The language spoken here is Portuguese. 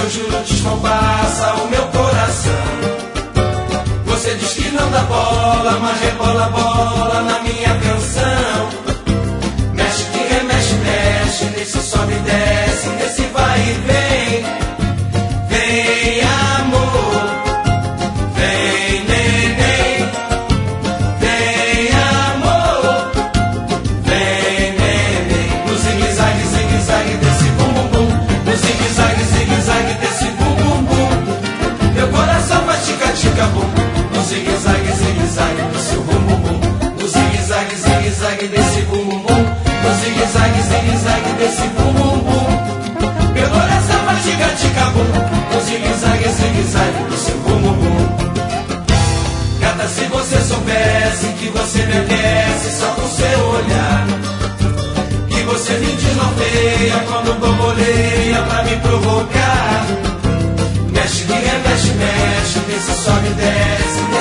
eu juro descompassa o meu coração. Você diz que não dá bola, mas rebola a bola na minha canção. Mexe que remexe, mexe, nesse sobe e desce, nesse vai e vem. Vem amor, vem neném. Vem amor, vem neném. No zigue-zague, zigue-zague desse bum bum bum. No zigue-zague, zigue-zague desse bum bum bum. Meu coração faz tica-tica bum. No zigue-zague, zigue-zague do seu bum bum bum. No zigue-zague, zigue-zague desse bum bum bum. No zigue-zague, zigue-zague desse bum bum bum. Meu coração faz tica-tica bum. No zigue-zague, zigue-zague do seu bum bum bum. Gata, se você soubesse que você me aquece só com seu olhar, que você me desnorteia quando bamboleia pra me provocar. Mexe, que remexe, mexe, nesse sobe e desce,